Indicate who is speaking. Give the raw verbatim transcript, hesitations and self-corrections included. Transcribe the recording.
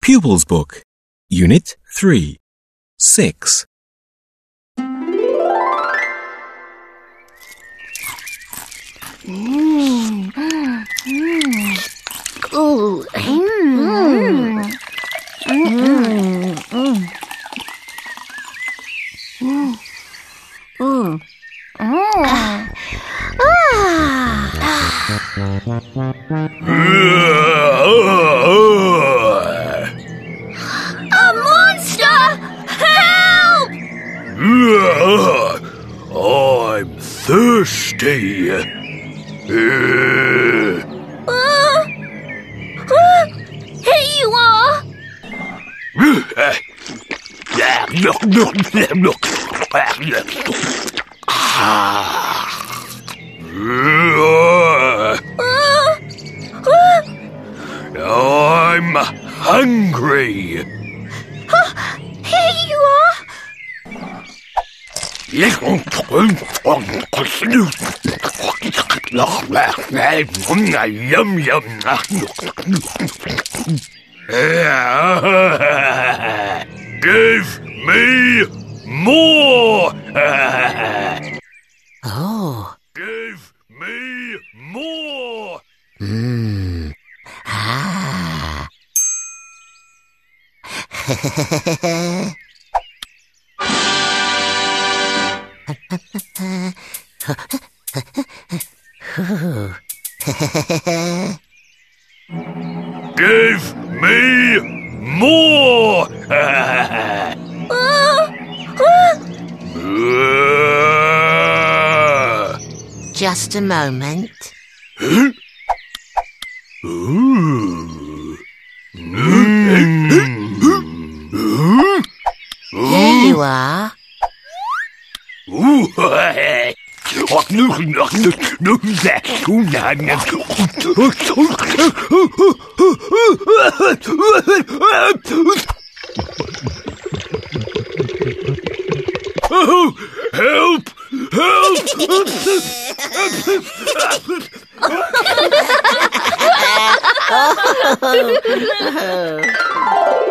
Speaker 1: Pupils Book, Unit three, six.
Speaker 2: Mm. Mm. Ooh. Mm. Mm. Mm. Mm. Mm. Mm. A monster! Help!
Speaker 3: I'm thirsty.
Speaker 2: Uh, uh, here you are! Uh, uh,
Speaker 3: I'm hungry.
Speaker 2: uh, here you are!
Speaker 3: Yum yum. Give me more.
Speaker 4: Oh.
Speaker 3: Give me more.
Speaker 4: Hmm. Ah.
Speaker 3: Give me more.
Speaker 2: Uh, uh,
Speaker 4: Just a moment.
Speaker 3: Ooh.
Speaker 4: Here you are.
Speaker 3: Ooh. Oh, help! Help!